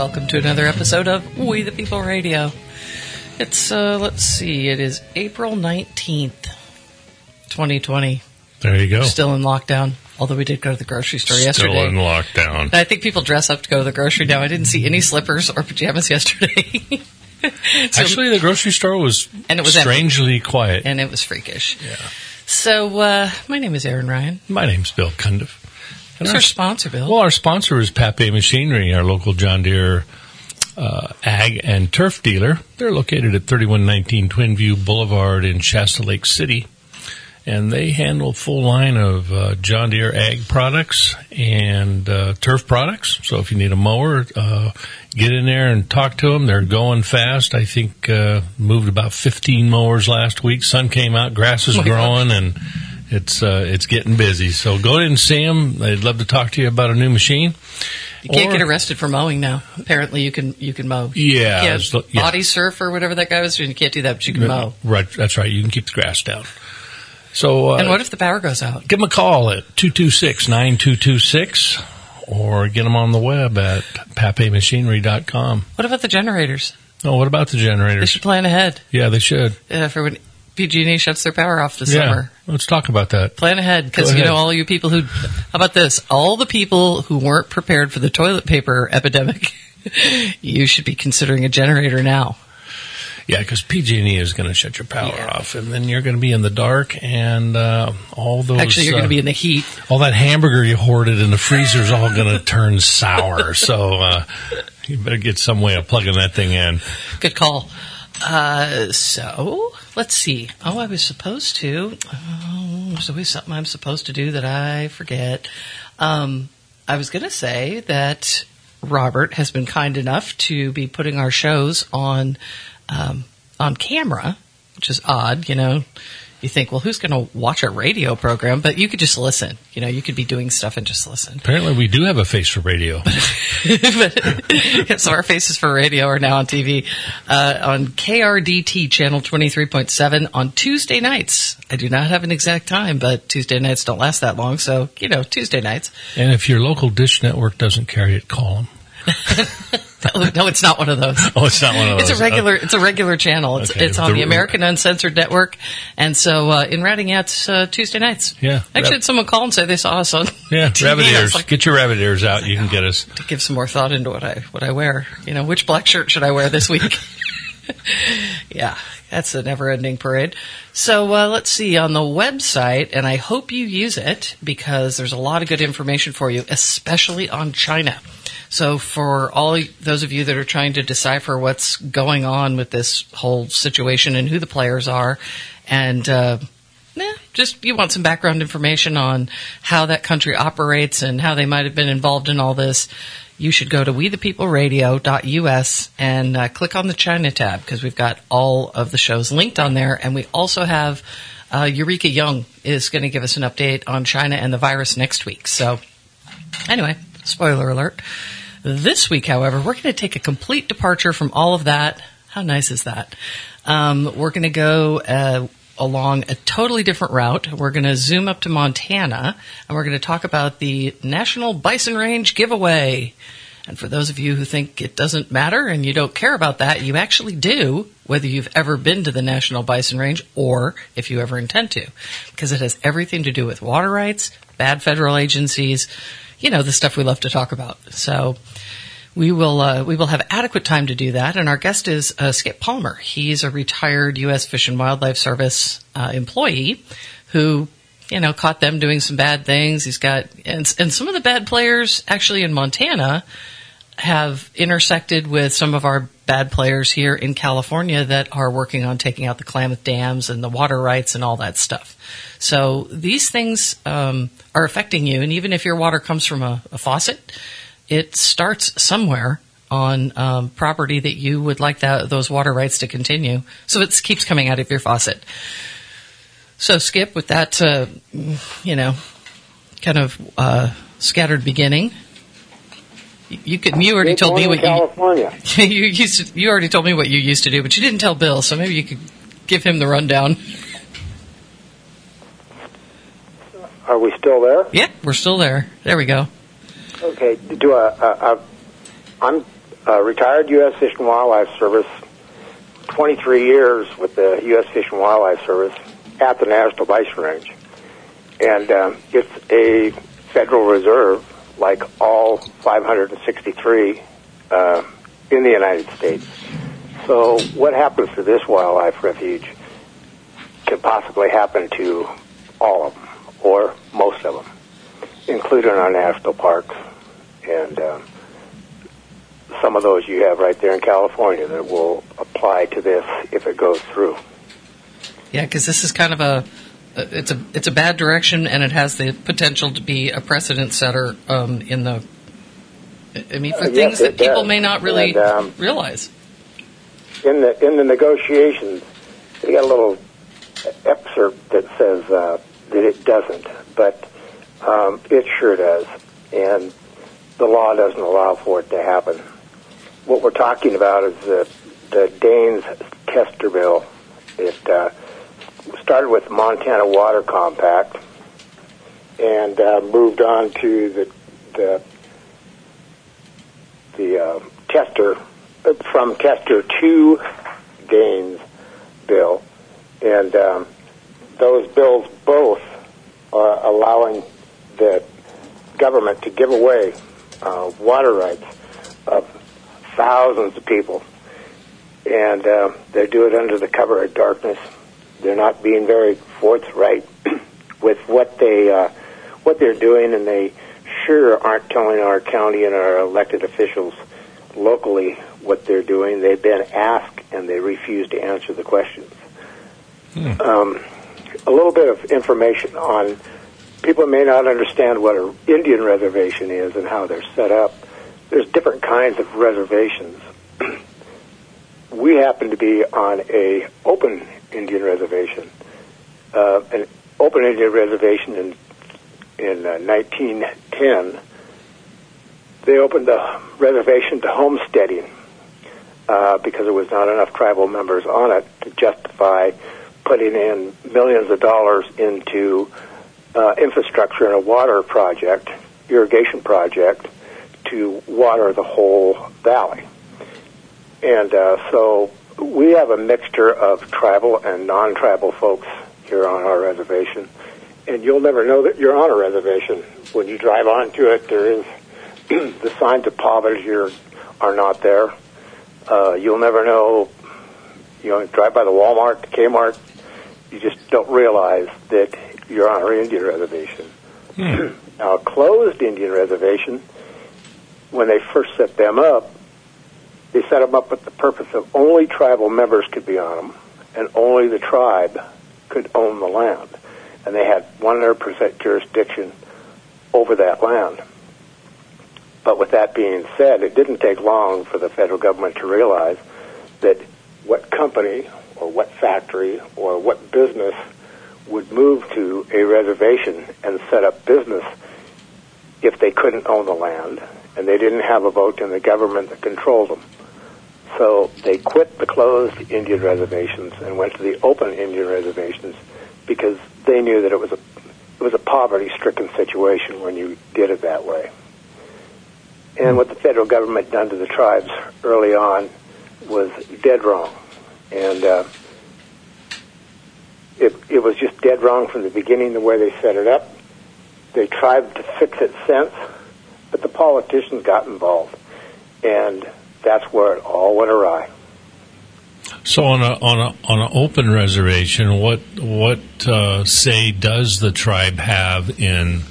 welcome to another episode of We the People Radio. It's, let's see, it is April 19th, 2020. There you go. Still in lockdown, although we did go to the grocery store yesterday. Still in lockdown. And I think people dress up to go to the grocery now. I didn't see any slippers or pajamas yesterday. Actually, the grocery store was strangely quiet. And it was freakish. Yeah. So, my name is Aaron Ryan. My name's Bill Cundiff. Who's our sponsor, Bill? Well, our sponsor is Pape Machinery, our local John Deere ag and turf dealer. They're located at 3119 Twinview Boulevard in Shasta Lake City. And they handle a full line of John Deere ag products and turf products. So if you need a mower, get in there and talk to them. They're going fast. I think moved about 15 mowers last week. Sun came out, grass is growing, and it's getting busy. So go in and see them. They'd love to talk to you about a new machine. You can't get arrested for mowing now. Apparently, you can mow. Yeah, body surf or whatever that guy was doing. You can't do that, but you can mow. Right, that's right. You can keep the grass down. So, and what if the power goes out? Give them a call at 226-9226 or get them on the web at papemachinery.com. What about the generators? Oh, what about the generators? They should plan ahead. Yeah, they should. For when PG&E shuts their power off this summer. Let's talk about that. Plan ahead, because all you people who... How about this? All the people who weren't prepared for the toilet paper epidemic, you should be considering a generator now. Yeah, because PG&E is going to shut your power off, and then you're going to be in the dark, and all those... Actually, you're going to be in the heat. All that hamburger you hoarded in the freezer is all going to turn sour, so you better get some way of plugging that thing in. Good call. So, let's see. I was supposed to... there's always something I'm supposed to do that I forget. I was going to say that Robert has been kind enough to be putting our shows on camera, which is odd. You think, well, who's going to watch a radio program? But you could just listen. You could be doing stuff and just listen. Apparently, we do have a face for radio. So our faces for radio are now on TV on KRDT channel 23.7 on Tuesday nights. I do not have an exact time, but Tuesday nights don't last that long. So, Tuesday nights. And if your local dish network doesn't carry it, call them. No, it's not one of those. Oh, it's not one of those. It's a regular channel. It's on the American Uncensored Network, and so in Radinget's Tuesday nights. Yeah, actually, had someone call and say they saw us on. Yeah, TV. rabbit ears. Get your rabbit ears out. You can get us to give some more thought into what I wear. Which black shirt should I wear this week? Yeah, that's a never-ending parade. So let's see on the website, and I hope you use it because there's a lot of good information for you, especially on China. So for all those of you that are trying to decipher what's going on with this whole situation and who the players are, and just you want some background information on how that country operates and how they might have been involved in all this, you should go to wethepeopleradio.us and click on the China tab because we've got all of the shows linked on there. And we also have Eureka Young is going to give us an update on China and the virus next week. So anyway, spoiler alert. This week, however, we're going to take a complete departure from all of that. How nice is that? We're going to go along a totally different route. We're going to zoom up to Montana, and we're going to talk about the National Bison Range giveaway. And for those of you who think it doesn't matter and you don't care about that, you actually do, whether you've ever been to the National Bison Range or if you ever intend to, because it has everything to do with water rights, bad federal agencies, the stuff we love to talk about. So we will have adequate time to do that. And our guest is Skip Palmer. He's a retired U.S. Fish and Wildlife Service employee who, caught them doing some bad things. He's got, and some of the bad players actually in Montana have intersected with some of our bad players here in California that are working on taking out the Klamath dams and the water rights and all that stuff. So these things are affecting you, and even if your water comes from a faucet, it starts somewhere on property that you would like those water rights to continue. So it keeps coming out of your faucet. So Skip, with that, kind of scattered beginning, you already told me what you already told me what you used to do, but you didn't tell Bill. So maybe you could give him the rundown. Are we still there? Yeah, we're still there. There we go. Okay. Retired U.S. Fish and Wildlife Service, 23 years with the U.S. Fish and Wildlife Service at the National Bison Range. And it's a Federal Reserve, like all 563 in the United States. So what happens to this wildlife refuge could possibly happen to all of them, or most of them, including our national parks, and some of those you have right there in California that will apply to this if it goes through. Yeah, because this is kind of it's a bad direction, and it has the potential to be a precedent setter for things that people may not really realize. In the negotiations, they got a little excerpt that says that it doesn't, but it sure does, and the law doesn't allow for it to happen. What we're talking about is the Daines Tester Bill. It started with the Montana Water Compact and moved on to the Tester, from Tester to Daines bill, and those bills both are allowing the government to give away water rights of thousands of people, and they do it under the cover of darkness. They're not being very forthright with what they're doing, and they sure aren't telling our county and our elected officials locally what they're doing. They've been asked, and they refuse to answer the questions. A little bit of information on people may not understand what an Indian reservation is and how they're set up. There's different kinds of reservations. We happen to be on a open Indian reservation. An open Indian reservation in 1910. They opened the reservation to homesteading because there was not enough tribal members on it to justify putting in millions of dollars into infrastructure and a water project, irrigation project, to water the whole valley. And so we have a mixture of tribal and non-tribal folks here on our reservation, and you'll never know that you're on a reservation. When you drive onto it, there is the signs of poverty are not there. You'll never know, drive by the Walmart, the Kmart, you just don't realize that you're on our Indian reservation. Now, a closed Indian reservation, when they first set them up, they set them up with the purpose of only tribal members could be on them, and only the tribe could own the land. And they had 100% jurisdiction over that land. But with that being said, it didn't take long for the federal government to realize that what company or what factory or what business would move to a reservation and set up business if they couldn't own the land and they didn't have a vote in the government that controlled them. So they quit the closed Indian reservations and went to the open Indian reservations because they knew that it was a poverty-stricken situation when you did it that way. And what the federal government done to the tribes early on was dead wrong. And it was just dead wrong from the beginning, the way they set it up. They tried to fix it since, but the politicians got involved. And that's where it all went awry. So on an open reservation, what say does the tribe have in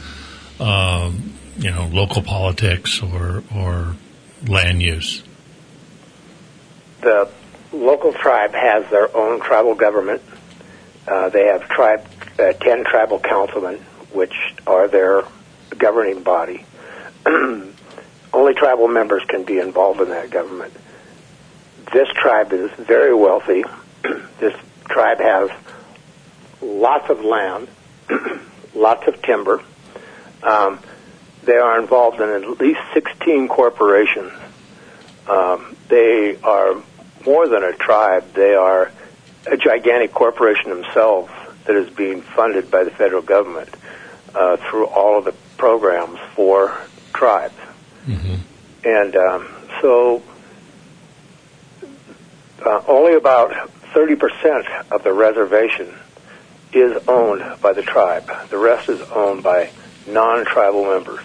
local politics or land use? The local tribe has their own tribal government. They have 10 tribal councilmen, which are their governing body. Only tribal members can be involved in that government. This tribe is very wealthy. This tribe has lots of land, lots of timber. They are involved in at least 16 corporations. They are more than a tribe. They are a gigantic corporation themselves that is being funded by the federal government through all of the programs for tribes. Mm-hmm. And so only about 30% of the reservation is owned by the tribe. The rest is owned by non-tribal members.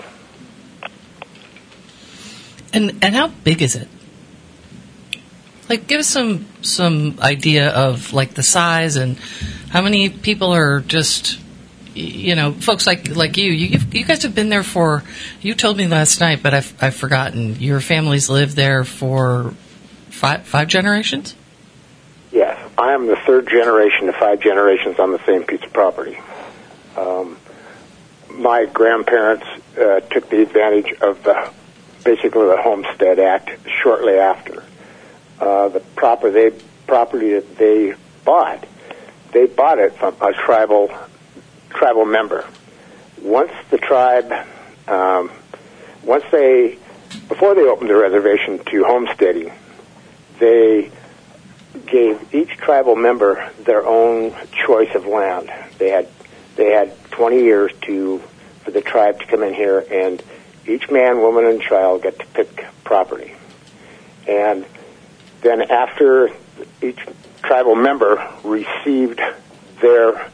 And how big is it? Like, give us some idea of like the size and how many people are just, folks like you. You guys have been there for. You told me last night, but I've forgotten. Your family's lived there for five generations. Yes, I am the third generation of 5 generations on the same piece of property. My grandparents took the advantage of basically the Homestead Act shortly after. The property that they bought it from a tribal member. Once the tribe, before they opened the reservation to homesteading, they gave each tribal member their own choice of land. They had 20 years for the tribe to come in here, and each man, woman, and child get to pick property. And then after each tribal member received their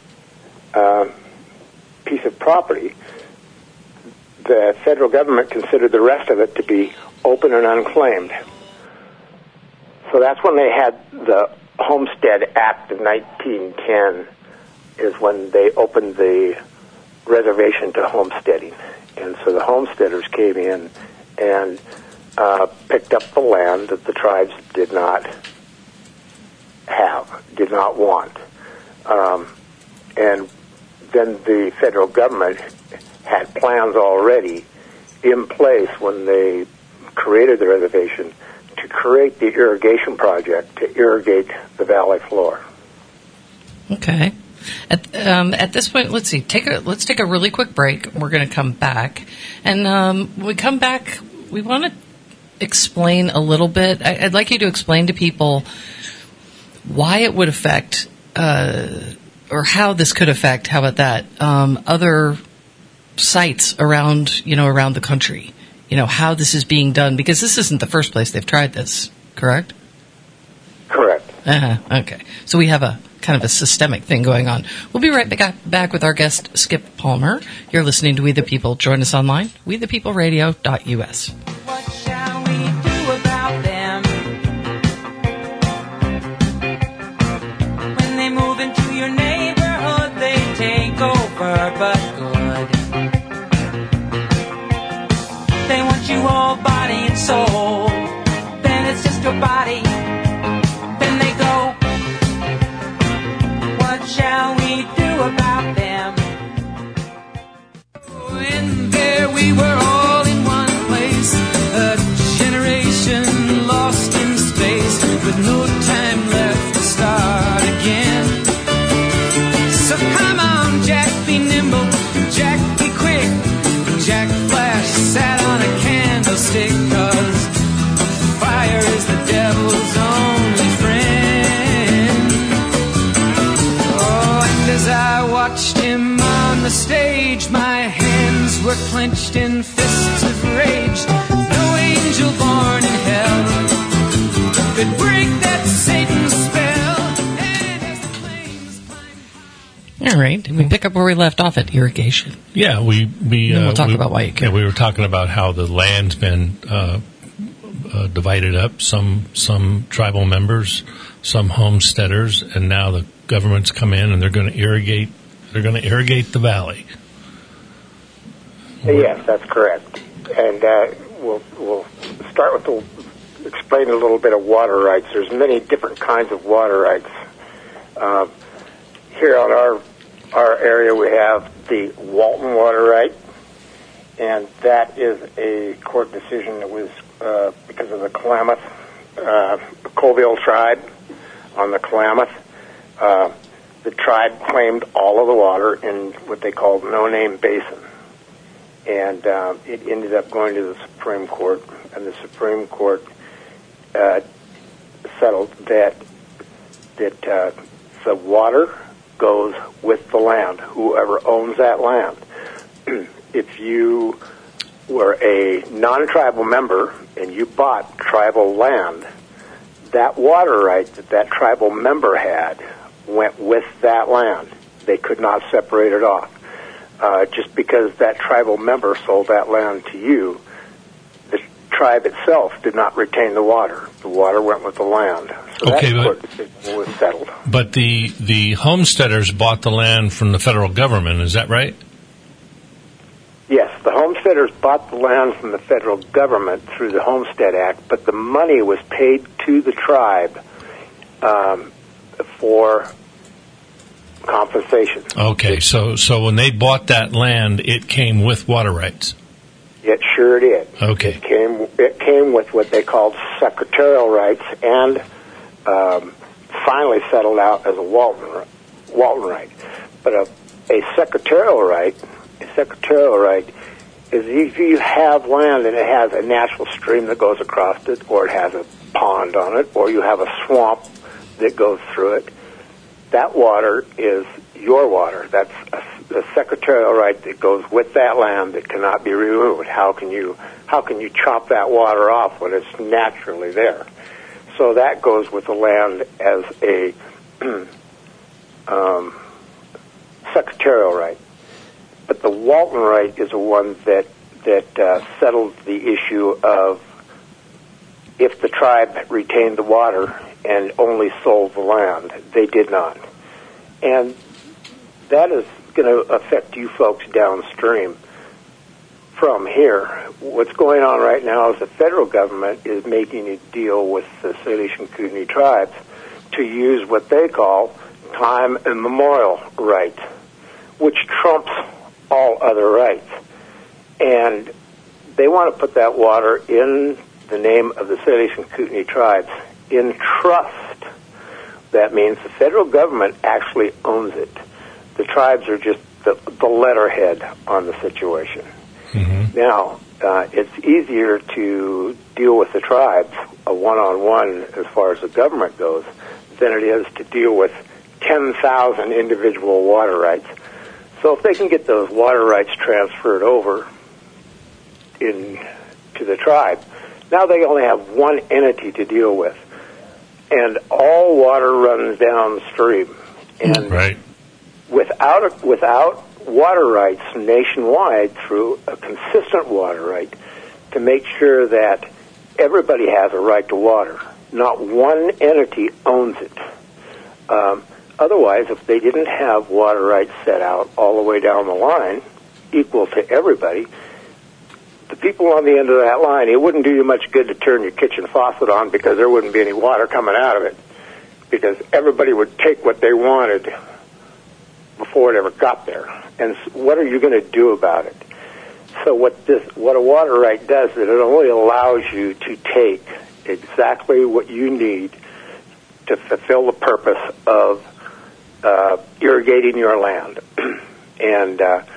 piece of property, the federal government considered the rest of it to be open and unclaimed. So that's when they had the Homestead Act of 1910, is when they opened the reservation to homesteading. And so the homesteaders came in and picked up the land that the tribes did not want. And then the federal government had plans already in place when they created the reservation to create the irrigation project to irrigate the valley floor. Okay. At this point, let's see. Let's take a really quick break. We're going to come back, and when we come back, we want to explain a little bit. I'd like you to explain to people why it would affect, or how this could affect. How about that? Other sites around the country. How this is being done, because this isn't the first place they've tried this. Correct? Correct. Okay. So we have a kind of a systemic thing going on. We'll be right back with our guest, Skip Palmer. You're listening to We the People. Join us online, wethepeopleradio.us. What shall we do about them? When they move into your neighborhood, they take over, but good. They want you all body and soul. Then it's just your body. Then they go. What shall we do about them? And there we were all in one place, a generation lost in space, with no time left to start again. So come on, Jack, be nimble, Jack, be quick. Jack Flash sat on a candlestick, 'cause fire is the devil's only friend. Oh, and as I watched him on the stage, my hands were clenched in fists of rage. No angel born in hell could break that Satan's spell. And as the flames climbed... All right. We pick up where we left off at irrigation. Yeah, we we'll talk about why you care. Yeah, we were talking about how the land's been divided up. Some tribal members, some homesteaders, and now the government's come in and they're going to irrigate. They're going to irrigate the valley. Yes, that's correct. And we'll start with explain a little bit of water rights. There's many different kinds of water rights. Here on our area, we have the Walton water right, and that is a court decision that was because of the Klamath, Colville tribe on the Klamath. The tribe claimed all of the water in what they called No-Name Basin. And it ended up going to the Supreme Court, and the Supreme Court settled that the water goes with the land, whoever owns that land. If you were a non-tribal member and you bought tribal land, that water right that tribal member had went with that land. They could not separate it off. Just because that tribal member sold that land to you, the tribe itself did not retain the water. The water went with the land. So Okay, that court decision was settled. But the homesteaders bought the land from the federal government, is that right? Yes, the homesteaders bought the land from the federal government through the Homestead Act, but the money was paid to the tribe for compensation. Okay, so when they bought that land, it came with water rights. It sure did. Okay. It came with what they called secretarial rights, and finally settled out as a Walton right. But a secretarial right is if you have land and it has a natural stream that goes across it, or it has a pond on it, or you have a swamp that goes through it, that water is your water. That's a secretarial right that goes with that land that cannot be removed. How can you chop that water off when it's naturally there? So that goes with the land as a secretarial right. But the Walton right is the one that settled the issue of if the tribe retained the water and only sold the land. They did not. And that is going to affect you folks downstream from here. What's going on right now is the federal government is making a deal with the Salish and Kootenai tribes to use what they call time immemorial rights, which trumps all other rights. And they want to put that water in the name of the Salish and Kootenai tribes in trust. That means the federal government actually owns it. The tribes are just the letterhead on the situation. Mm-hmm. Now, it's easier to deal with the tribes, a one-on-one as far as the government goes, than it is to deal with 10,000 individual water rights. So if they can get those water rights transferred over to the tribe, now they only have one entity to deal with. And all water runs downstream. And right. without water rights nationwide through a consistent water right to make sure that everybody has a right to water, not one entity owns it. Otherwise, if they didn't have water rights set out all the way down the line, equal to everybody, the people on the end of that line, it wouldn't do you much good to turn your kitchen faucet on because there wouldn't be any water coming out of it, because everybody would take what they wanted before it ever got there. And what are you going to do about it? So what a water right does is it only allows you to take exactly what you need to fulfill the purpose of irrigating your land. And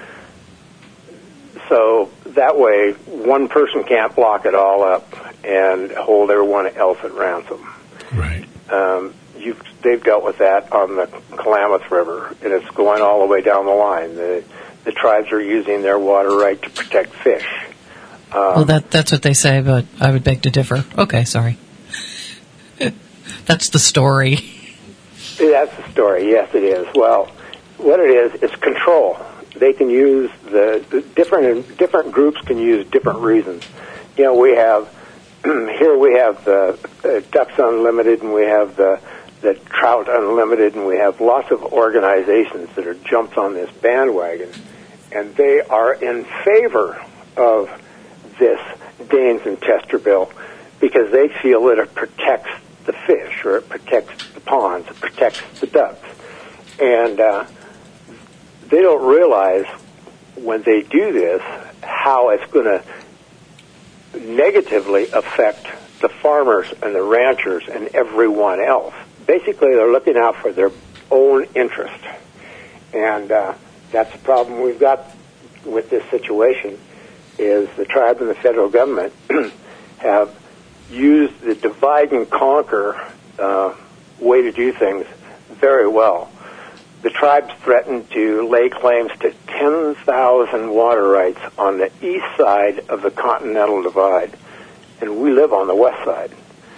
so that way one person can't block it all up and hold everyone else at ransom. Right. They've dealt with that on the Klamath River, and it's going all the way down the line. The tribes are using their water right to protect fish. Well, that's what they say, but I would beg to differ. Okay, sorry. That's the story. That's the story, yes, it is. Well, what it is control. They can use the different groups can use different reasons. You know, we have here we have the Ducks Unlimited, and we have the Trout Unlimited, and we have lots of organizations that are jumped on this bandwagon, and they are in favor of this Daines and Tester bill because they feel that it protects the fish, or it protects the ponds, it protects the ducks. And they don't realize when they do this how it's going to negatively affect the farmers and the ranchers and everyone else. Basically, they're looking out for their own interest. And that's the problem we've got with this situation, is the tribe and the federal government have used the divide and conquer way to do things very well. The tribes threatened to lay claims to 10,000 water rights on the east side of the Continental Divide, and we live on the west side.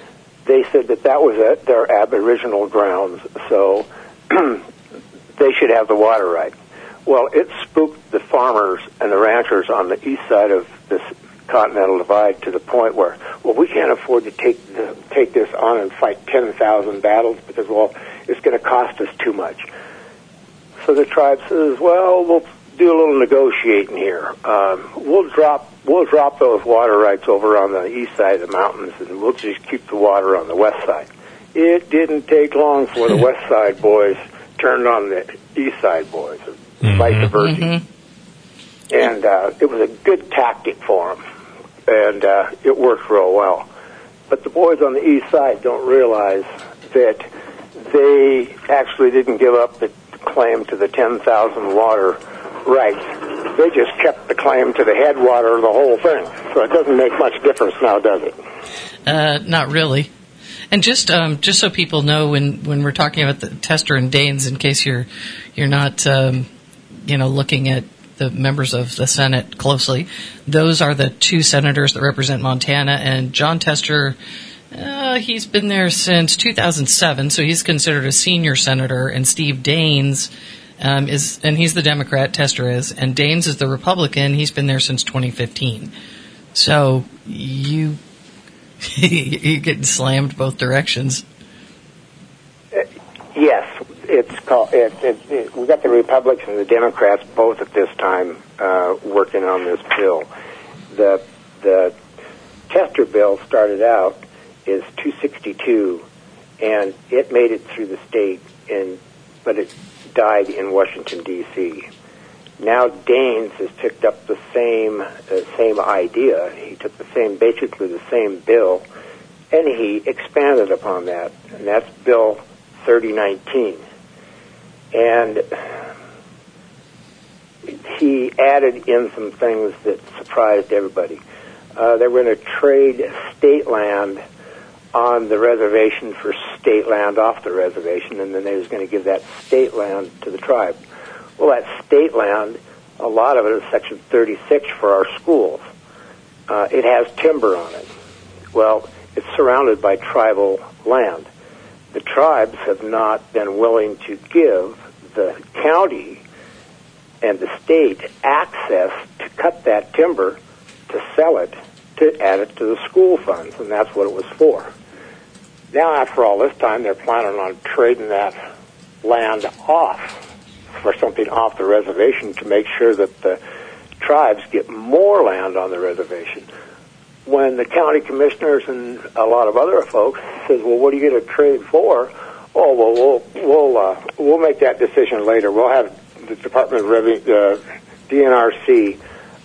they said that was at their Aboriginal grounds, so they should have the water right. Well, it spooked the farmers and the ranchers on the east side of this Continental Divide to the point where, well, we can't afford to take this on and fight 10,000 battles because, well, it's going to cost us too much. So the tribe says, well, we'll do a little negotiating here. We'll drop those water rights over on the east side of the mountains, and we'll just keep the water on the west side. It didn't take long for the west side boys turned on the east side boys, vice versa. Mm-hmm. And it was a good tactic for them, and it worked real well. But the boys on the east side don't realize that they actually didn't give up the claim to the 10,000 water rights. They just kept the claim to the headwater of the whole thing. So it doesn't make much difference now, does it? Not really. And just so people know, when we're talking about the Tester and Daines, in case you're not looking at the members of the Senate closely, those are the two senators that represent Montana. And Jon Tester, he's been there since 2007, so he's considered a senior senator. And Steve Daines and he's the Democrat, Tester is, and Daines is the Republican. He's been there since 2015. So you're getting slammed both directions. Yes, it's called. We got the Republicans and the Democrats both at this time working on this bill. The Tester bill started out as 262, and it made it through the state, but it died in Washington, D.C. Now Daines has picked up the same idea. He took basically the same bill, and he expanded upon that, and that's Bill 3019. And he added in some things that surprised everybody. They were going to trade state land on the reservation for state land off the reservation, and then they was going to give that state land to the tribe. Well, that state land, a lot of it is Section 36 for our schools. It has timber on it. Well, it's surrounded by tribal land. The tribes have not been willing to give the county and the state access to cut that timber, to sell it, to add it to the school funds, and that's what it was for. Now, after all this time, they're planning on trading that land off for something off the reservation to make sure that the tribes get more land on the reservation. When the county commissioners and a lot of other folks says, "Well, what are you going to trade for?" "Oh, well, we'll make that decision later. We'll have the Department of Revenue, DNRC.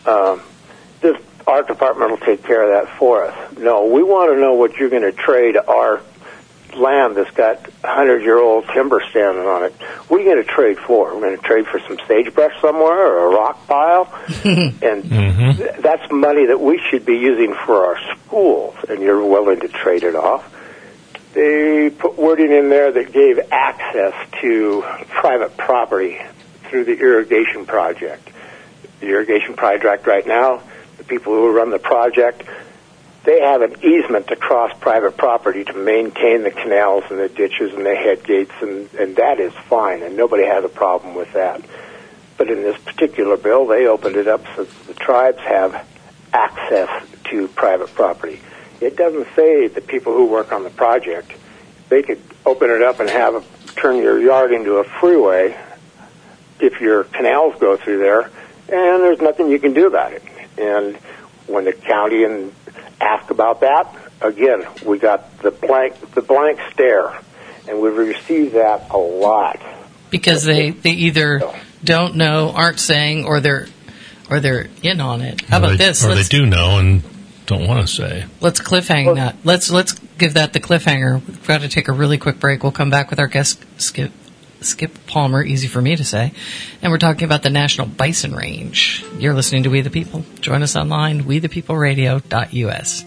Our department will take care of that for us." No, we want to know what you're going to trade our land that's got 100-year-old timber standing on it. What are you going to trade for? We're going to trade for some sagebrush somewhere or a rock pile? And that's money that we should be using for our schools, and you're willing to trade it off. They put wording in there that gave access to private property through the irrigation project. The irrigation project right now, the people who run the project, they have an easement to cross private property to maintain the canals and the ditches and the head gates, and that is fine, and nobody has a problem with that. But in this particular bill, they opened it up so that the tribes have access to private property. It doesn't say the people who work on the project, they could open it up and turn your yard into a freeway if your canals go through there, and there's nothing you can do about it. And when the county ask about that, again, we got the blank stare, and we've received that a lot. Because they either don't know, aren't saying, or they're in on it. How about this? Or they do know and don't want to say. Let's cliffhang that. Let's give that the cliffhanger. We've got to take a really quick break. We'll come back with our guest, Skip Palmer, easy for me to say. And we're talking about the National Bison Range. You're listening to We the People. Join us online, wethepeopleradio.us.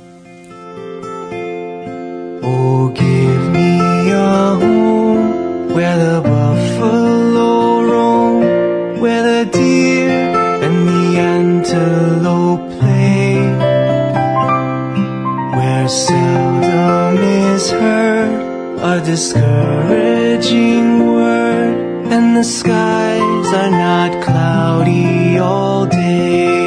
Oh, give me a home where the buffalo roam, where the deer and the antelope play, where seldom is heard discouraging word, and the skies are not cloudy all day.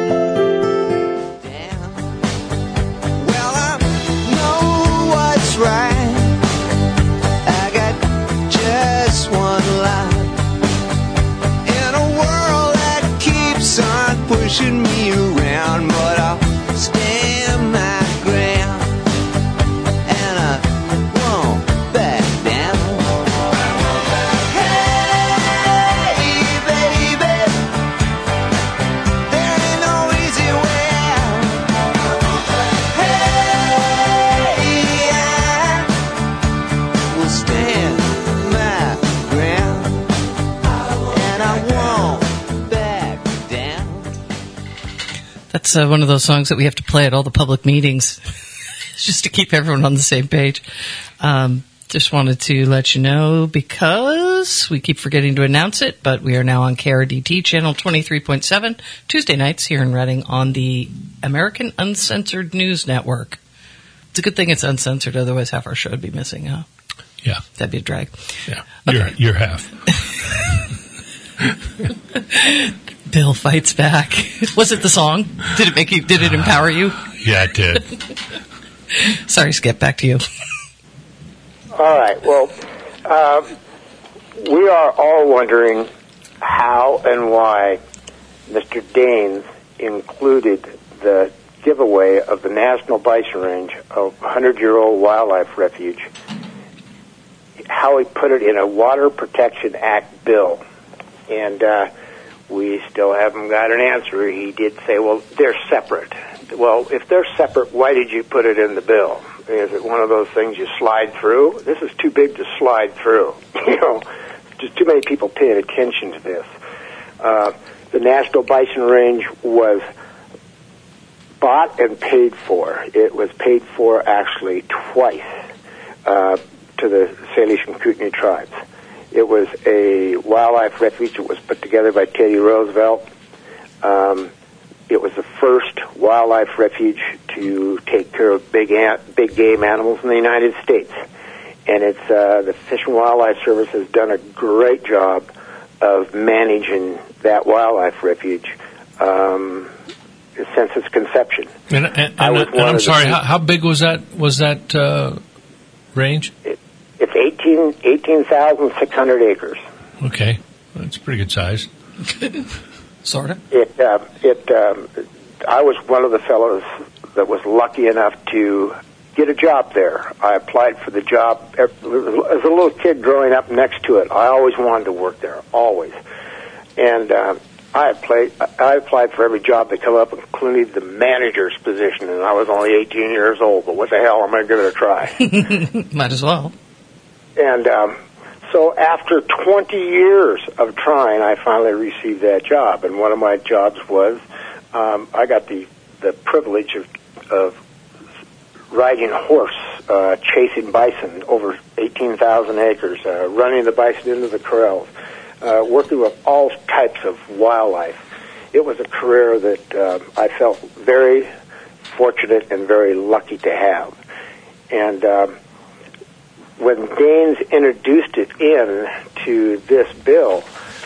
Well, I know what's right. I got just one life in a world that keeps on pushing me around, but I'll stand my ground and I won't back down. Hey, baby, there ain't no easy way out. Hey, I will stand my ground and I won't back down. That's one of those songs that we have to play at all the public meetings just to keep everyone on the same page. Just wanted to let you know because we keep forgetting to announce it, but we are now on KRDT channel 23.7 Tuesday nights here in Reading on the American Uncensored News Network. It's a good thing it's uncensored, otherwise half our show would be missing, huh? Yeah. That'd be a drag. Yeah. Okay. You're half. Bill fights back. Was it the song? Did it empower you? Yeah, it did. Sorry, Skip, back to you. All right. Well, we are all wondering how and why Mr. Daines included the giveaway of the National Bison Range, a 100-year-old wildlife refuge, how he put it in a Water Protection Act bill. And we still haven't got an answer. He did say, well, they're separate. Well, if they're separate, why did you put it in the bill? Is it one of those things you slide through? This is too big to slide through. Just too many people paying attention to this. The National Bison Range was bought and paid for. It was paid for actually twice to the Salish and Kootenai tribes. It was a wildlife refuge. It was put together by Teddy Roosevelt. It was the first wildlife refuge to take care of big game animals in the United States. And it's the Fish and Wildlife Service has done a great job of managing that wildlife refuge since its conception. And I'm sorry, how big was that range? It's 18,600 acres. Okay, that's a pretty good size. Sort of. I was one of the fellows that was lucky enough to get a job there. I applied for the job as a little kid growing up next to it. I always wanted to work there, always. And I applied for every job that come up, including the manager's position, and I was only 18 years old. But what the hell, I'm going to give it a try. Might as well. And so after 20 years of trying, I finally received that job. And one of my jobs was I got the privilege of riding a horse, chasing bison over 18,000 acres, running the bison into the corrals, working with all types of wildlife. It was a career that I felt very fortunate and very lucky to have. And when Daines introduced it to this bill,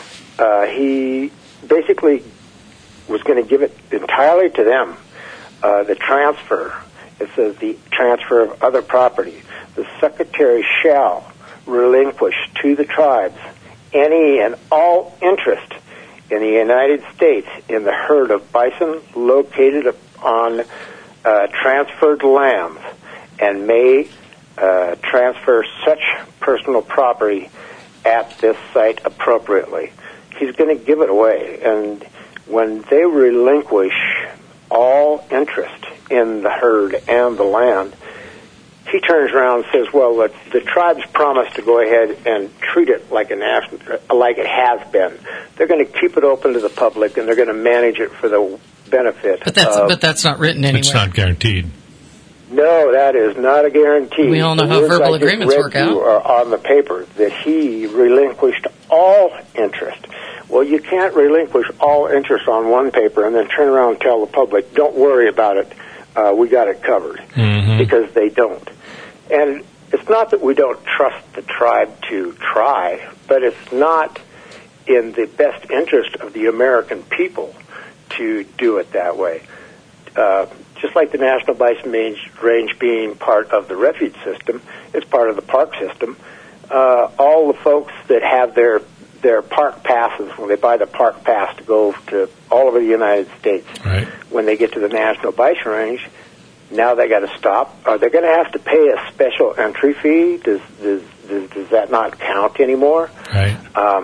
he basically was going to give it entirely to them. The transfer, it says the transfer of other property. The Secretary shall relinquish to the tribes any and all interest in the United States in the herd of bison located on transferred lands and may transfer such personal property at this site appropriately. He's going to give it away. And when they relinquish all interest in the herd and the land, he turns around and says, well, the tribes promised to go ahead and treat it like it has been. They're going to keep it open to the public, and they're going to manage it for the benefit. But that's not written anywhere. It's not guaranteed. No, that is not a guarantee. We all know how verbal agreements work out. Are on the paper that he relinquished all interest. Well, you can't relinquish all interest on one paper and then turn around and tell the public, don't worry about it, we got it covered, because they don't. And it's not that we don't trust the tribe to try, but it's not in the best interest of the American people to do it that way. Just like the National Bison Range being part of the refuge system, it's part of the park system. All the folks that have their park passes, when they buy the park pass to go to all over the United States, Right. when they get to the National Bison Range, now they got to stop. Are they going to have to pay a special entry fee? Does that not count anymore? Right.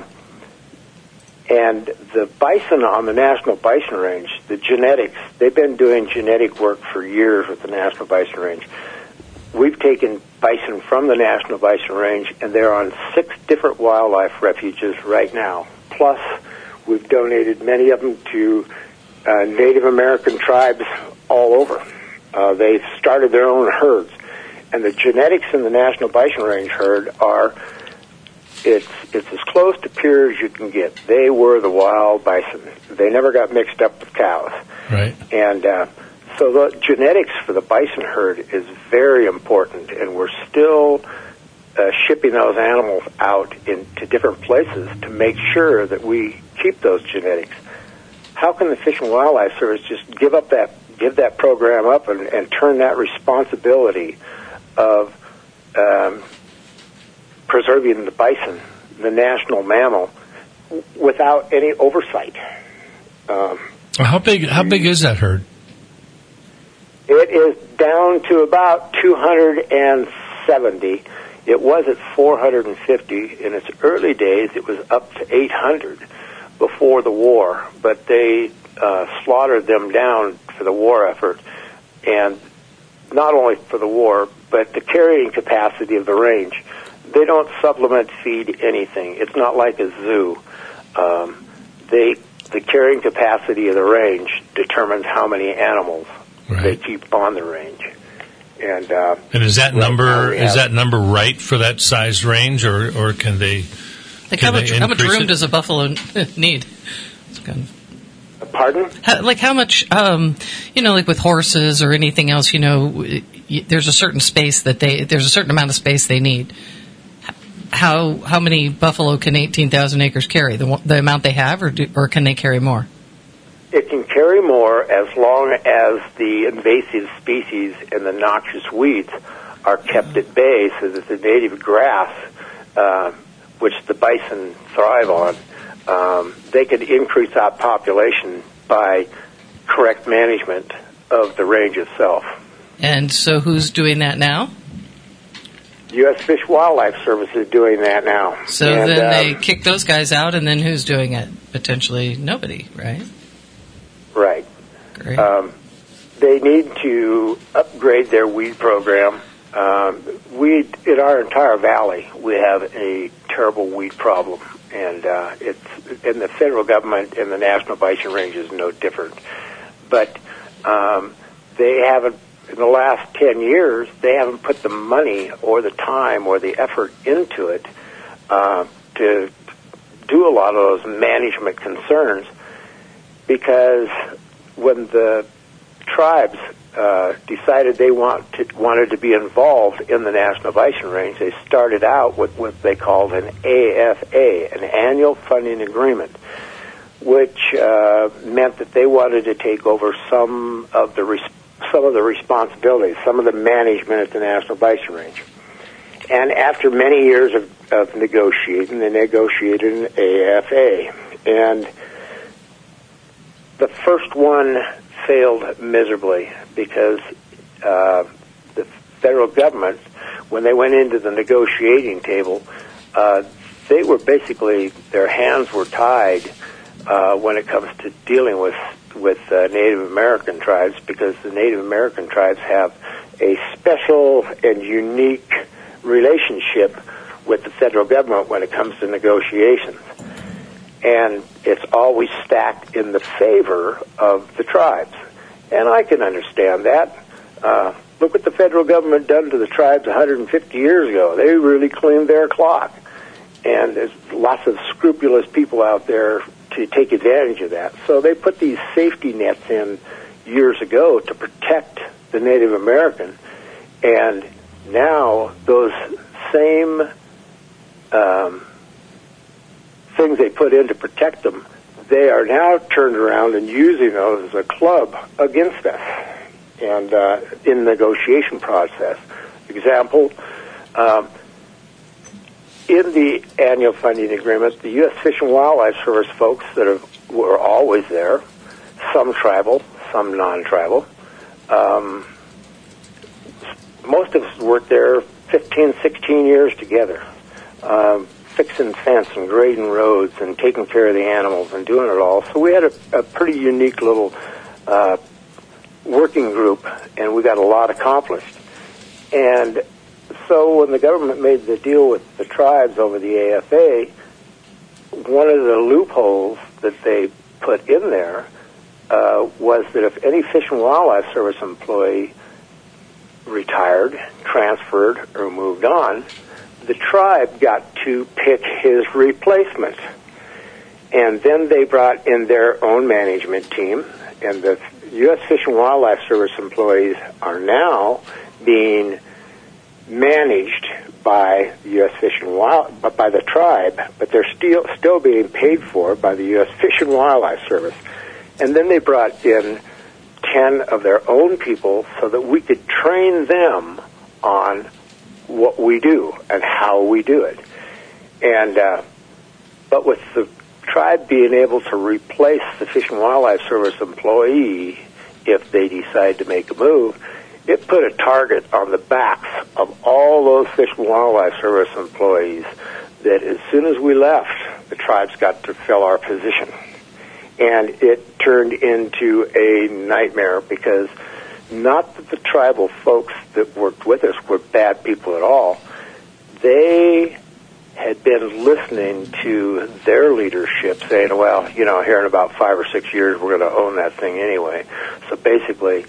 And the bison on the National Bison Range, the genetics, they've been doing genetic work for years with the National Bison Range. We've taken bison from the National Bison Range, and they're on 6 different wildlife refuges right now. Plus, we've donated many of them to Native American tribes all over. They've started their own herds. And the genetics in the National Bison Range herd are, it's as close to pure as you can get. They were the wild bison. They never got mixed up with cows. Right. And so the genetics for the bison herd is very important, and we're still shipping those animals out into different places to make sure that we keep those genetics. How can the Fish and Wildlife Service just give that program up and turn that responsibility of preserving the bison, the national mammal, without any oversight? How big is that herd? It is down to about 270. It was at 450. In its early days, it was up to 800 before the war, but they slaughtered them down for the war effort, and not only for the war, but the carrying capacity of the range. They don't supplement feed anything. It's not like a zoo. The carrying capacity of the range determines how many animals they keep on the range. And is that number right for that size range, or can they? Like how much room does a buffalo need? Pardon? How much? Like with horses or anything else, there's a certain space there's a certain amount of space they need. How many buffalo can 18,000 acres carry? The amount they have, or can they carry more? It can carry more as long as the invasive species and the noxious weeds are kept at bay, so that the native grass, which the bison thrive on, they could increase that population by correct management of the range itself. And so who's doing that now? U.S. Fish Wildlife Service is doing that now. So then they kick those guys out, and then who's doing it? Potentially nobody, right? Right. Great. They need to upgrade their weed program. In our entire valley, we have a terrible weed problem, and it's in the federal government and the National Bison Range is no different. But they haven't, in the last 10 years, they haven't put the money or the time or the effort into it to do a lot of those management concerns, because when the tribes decided they wanted to be involved in the National Bison Range, they started out with what they called an AFA, an annual funding agreement, which meant that they wanted to take over some of the responsibilities, some of the management at the National Bison Range. And after many years of negotiating, they negotiated an AFA. And the first one failed miserably because the federal government, when they went into the negotiating table, they were basically, their hands were tied when it comes to dealing with Native American tribes, because the Native American tribes have a special and unique relationship with the federal government when it comes to negotiations. And it's always stacked in the favor of the tribes. And I can understand that. Look what the federal government done to the tribes 150 years ago. They really cleaned their clock. And there's lots of scrupulous people out there to take advantage of that. So they put these safety nets in years ago to protect the Native American. And Now, those same things they put in to protect them, they are now turned around and using those as a club against us and in the negotiation process. Example, in the annual funding agreement, the U.S. Fish and Wildlife Service folks that were always there, some tribal, some non-tribal, most of us worked there 15, 16 years together, fixing fence and grading roads and taking care of the animals and doing it all. So we had a pretty unique little working group, and we got a lot accomplished. And so when the government made the deal with the tribes over the AFA, one of the loopholes that they put in there was that if any Fish and Wildlife Service employee retired, transferred, or moved on, the tribe got to pick his replacement. And then they brought in their own management team, and the U.S. Fish and Wildlife Service employees are now being managed by the U.S. Fish and by the tribe, but they're still being paid for by the U.S. Fish and Wildlife Service. And then they brought in 10 of their own people so that we could train them on what we do and how we do it. And but with the tribe being able to replace the Fish and Wildlife Service employee if they decide to make a move, it put a target on the backs of all those Fish and Wildlife Service employees that as soon as we left, the tribes got to fill our position. And it turned into a nightmare because not that the tribal folks that worked with us were bad people at all. They had been listening to their leadership saying, well, here in about 5 or 6 years, we're going to own that thing anyway. So basically,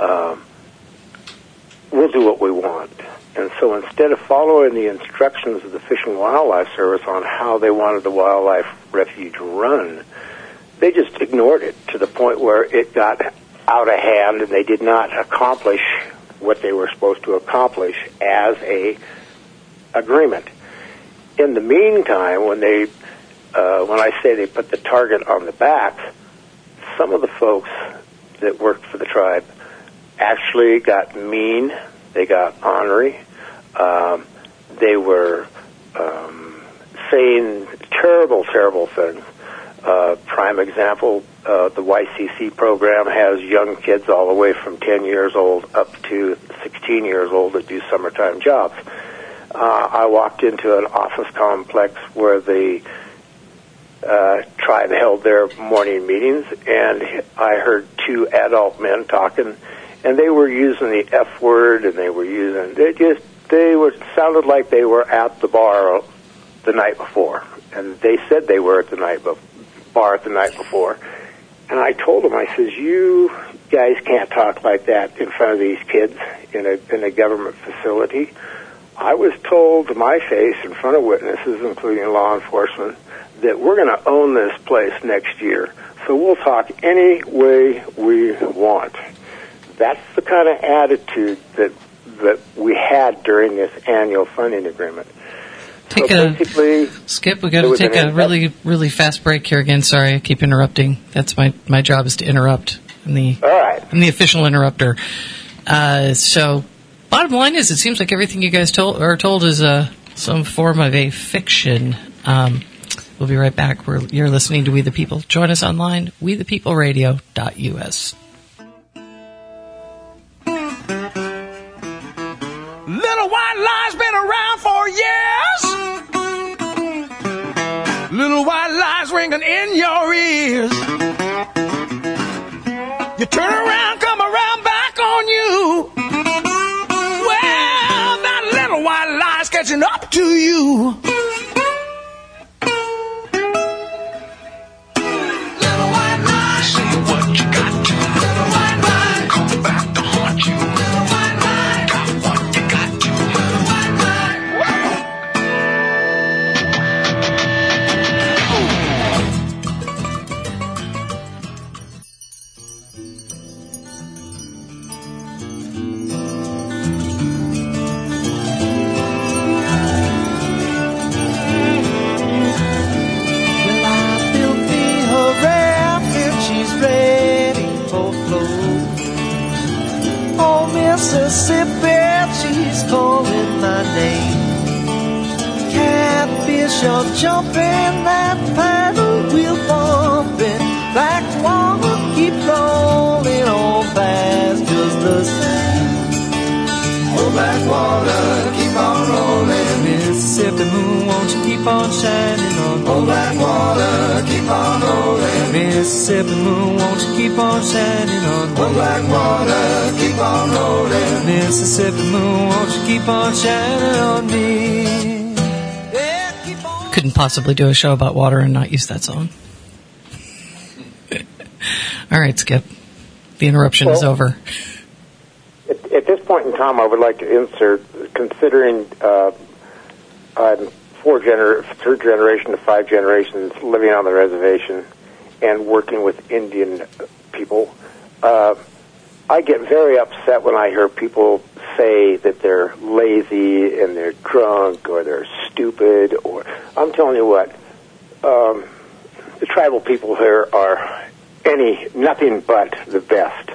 we'll do what we want. And so instead of following the instructions of the Fish and Wildlife Service on how they wanted the wildlife refuge run, they just ignored it to the point where it got out of hand and they did not accomplish what they were supposed to accomplish as a agreement. In the meantime, when I say they put the target on the back, some of the folks that worked for the tribe actually got mean, they got ornery, they were saying terrible, terrible things. Prime example, the YCC program has young kids all the way from 10 years old up to 16 years old that do summertime jobs. I walked into an office complex where the tribe held their morning meetings, and I heard 2 adult men talking, and they were using the F word, and they sounded like they were at the bar the night before, and they said they were at the bar the night before. And I told them, I says, you guys can't talk like that in front of these kids in a government facility. I was told to my face in front of witnesses, including law enforcement, that we're going to own this place next year. So we'll talk any way we want. That's the kind of attitude that we had during this annual funding agreement. Skip, we got to take a really, really fast break here again. Sorry, I keep interrupting. That's my job is to interrupt. I'm the official interrupter. So, bottom line is, it seems like everything you guys are told is some form of a fiction. We'll be right back. You're listening to We the People. Join us online, wethepeopleradio.us. Little white lies been around for years. Little white lies ringing in your ears. You turn around, come around back on you. Well, that little white lie's catching up to you. Little white lie, say what you got to. Little white lie, come back to haunt you. Little white lie, got what you got to. Little white lie. fish are jumping, that paddle wheel bumping, black water keep rolling on fast just the same. Oh, black water, keep on rolling. Mississippi moon, won't you keep on shining on me? Oh, black water, keep on rolling. Mississippi moon, won't you keep on shining on me? Oh, black water, keep on rolling. Mississippi moon, won't you keep on shining on me? Yeah, keep on. Couldn't possibly do a show about water and not use that song. All right, Skip. The interruption is over. At this point in time, I would like to insert, considering I'm third generation to 5 generations living on the reservation and working with Indian people, I get very upset when I hear people say that they're lazy and they're drunk or they're stupid. Or I'm telling you what, the tribal people here are nothing but the best.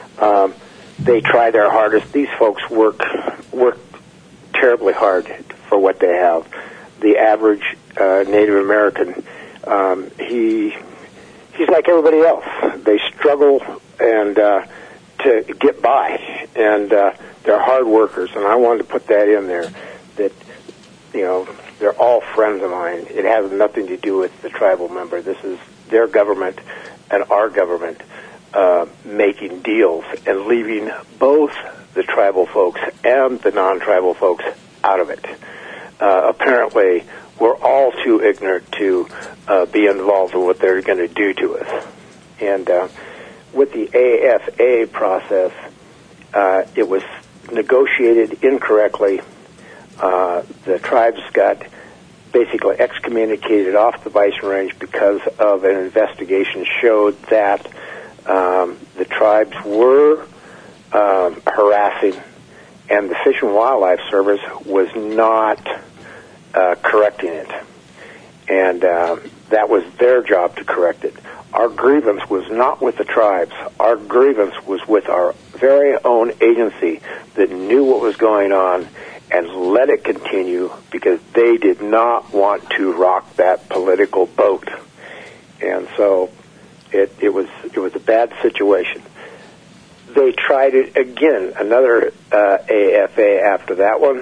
They try their hardest. These folks work terribly hard for what they have. The average Native American, he's like everybody else. They struggle and to get by, and they're hard workers. And I wanted to put that in there. That they're all friends of mine. It has nothing to do with the tribal member. This is their government and our government making deals and leaving both the tribal folks and the non-tribal folks out of it. Apparently, we're all too ignorant to be involved in what they're going to do to us. And with the AFA process, it was negotiated incorrectly. The tribes got basically excommunicated off the bison range because of an investigation showed that the tribes were harassing, and the Fish and Wildlife Service was not correcting it. And that was their job to correct it. Our grievance was not with the tribes. Our grievance was with our very own agency that knew what was going on and let it continue because they did not want to rock that political boat. And so it was a bad situation. They tried it again, another AFA after that one,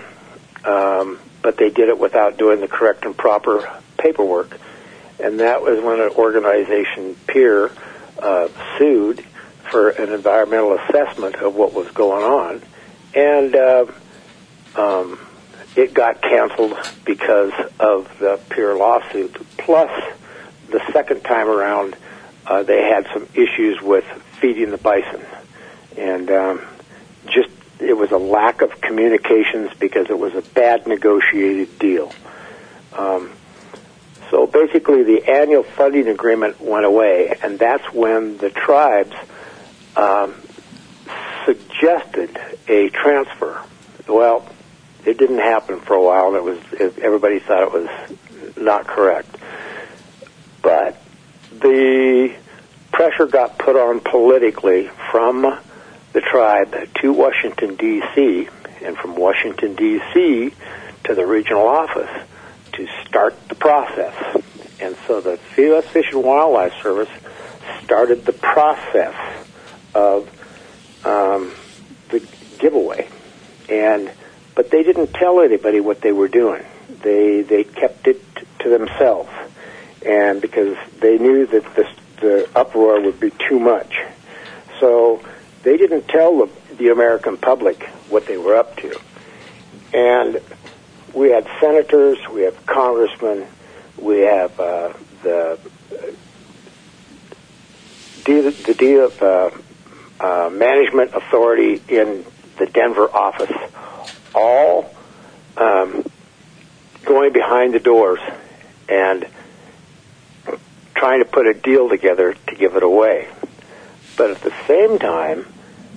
but they did it without doing the correct and proper paperwork. And that was when an organization, PEER, sued for an environmental assessment of what was going on. And it got canceled because of the PEER lawsuit. Plus, the second time around, they had some issues with feeding the bison. And it was a lack of communications because it was a bad negotiated deal. So basically the annual funding agreement went away, and that's when the tribes suggested a transfer. Well, it didn't happen for a while. Everybody thought it was not correct. But the pressure got put on politically from the tribe to Washington, D.C., and from Washington, D.C. to the regional office to start the process. And so the U.S. Fish and Wildlife Service started the process of the giveaway. But they didn't tell anybody what they were doing. They kept it to themselves, and because they knew that the uproar would be too much. So they didn't tell the American public what they were up to. And we had senators, we have congressmen, we have the management authority in the Denver office, all going behind the doors and trying to put a deal together to give it away. But at the same time,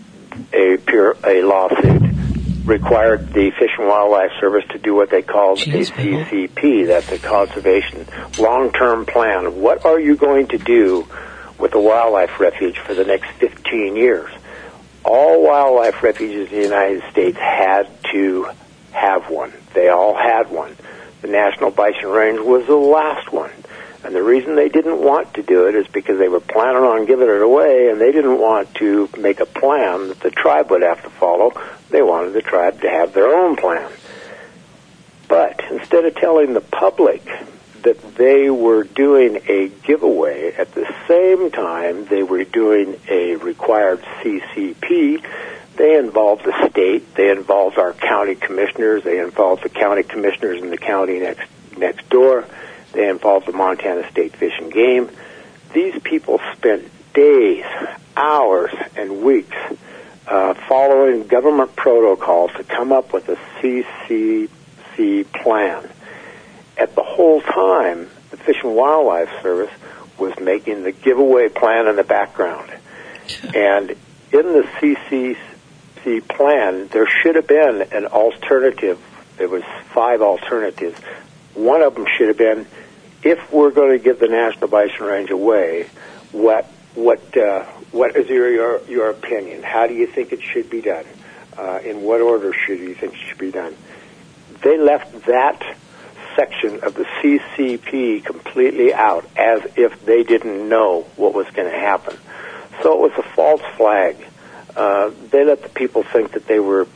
a lawsuit required the Fish and Wildlife Service to do what they called a CCP, that's a conservation long-term plan. What are you going to do with the wildlife refuge for the next 15 years? All wildlife refuges in the United States had to have one. They all had one. The National Bison Range was the last one. And the reason they didn't want to do it is because they were planning on giving it away, and they didn't want to make a plan that the tribe would have to follow. They wanted the tribe to have their own plan. But instead of telling the public that they were doing a giveaway, at the same time they were doing a required CCP, they involved the state, they involved our county commissioners, they involved the county commissioners in the county next door, they involved the Montana State Fish and Game. These people spent days, hours, and weeks following government protocols to come up with a CCC plan. At the whole time, the Fish and Wildlife Service was making the giveaway plan in the background. And in the CCC plan, there should have been an alternative. There was 5 alternatives. One of them should have been, if we're going to give the National Bison Range away, what is your opinion? How do you think it should be done? In what order should you think it should be done? They left that section of the CCP completely out, as if they didn't know what was going to happen. So it was a false flag. They let the people think that they were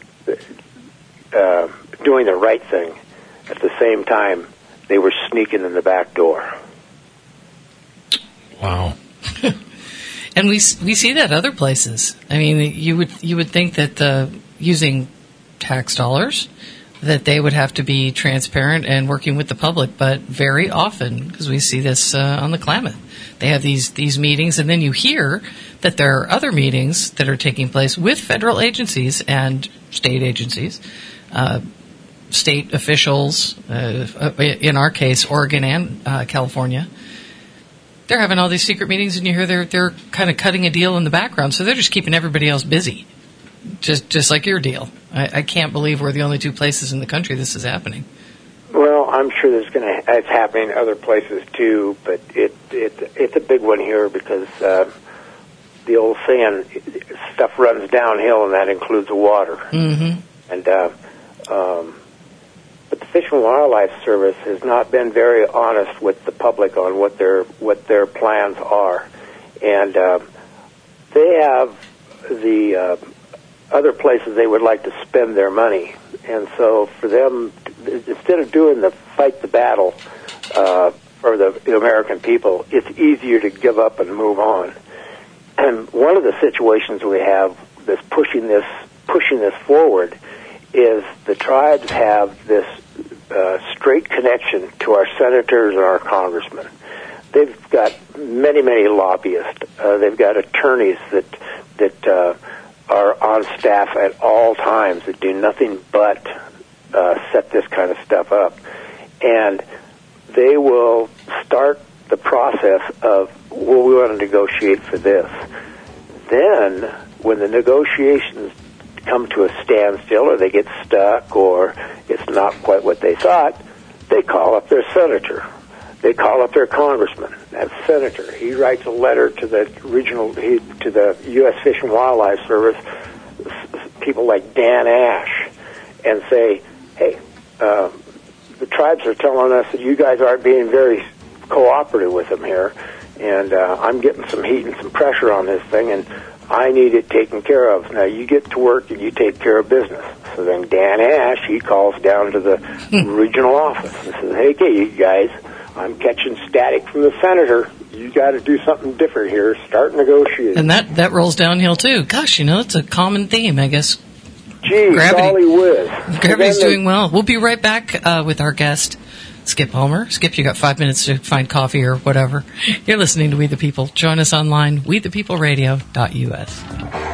doing the right thing. At the same time, they were sneaking in the back door. Wow. And we see that other places. I mean, you would think that using tax dollars, that they would have to be transparent and working with the public, but very often, because we see this on the Klamath, they have these meetings, and then you hear that there are other meetings that are taking place with federal agencies and state agencies, state officials, in our case, Oregon and California. They're having all these secret meetings, and you hear they're kind of cutting a deal in the background, so they're just keeping everybody else busy. Just like your deal. I can't believe we're the only 2 places in the country this is happening. Well, I'm sure it's happening in other places too, but it's a big one here because the old saying, stuff runs downhill, and that includes the water. Mm-hmm. And but the Fish and Wildlife Service has not been very honest with the public on what their plans are, and they have the other places they would like to spend their money. And so for them, instead of doing the fight the battle for the American people, it's easier to give up and move on. And one of the situations we have that's pushing this forward is the tribes have this straight connection to our senators and our congressmen. They've got many lobbyists. They've got attorneys that are on staff at all times that do nothing but set this kind of stuff up. And they will start the process of, well, we want to negotiate for this. Then, when the negotiations come to a standstill, or they get stuck, or it's not quite what they thought, they call up their senator. They call up their congressman. That senator, he writes a letter to the to the U.S. Fish and Wildlife Service, people like Dan Ash, and say, hey, the tribes are telling us that you guys aren't being very cooperative with them here, and I'm getting some heat and some pressure on this thing, and I need it taken care of. Now, you get to work and you take care of business. So then Dan Ash, he calls down to the regional office and says, hey, you guys, I'm catching static from the senator. You got to do something different here. Start negotiating. And that rolls downhill, too. Gosh, it's a common theme, I guess. Gee, golly whiz. Gravity's doing well. We'll be right back with our guest, Skip Homer. Skip, you got 5 minutes to find coffee or whatever. You're listening to We the People. Join us online, wethepeopleradio.us.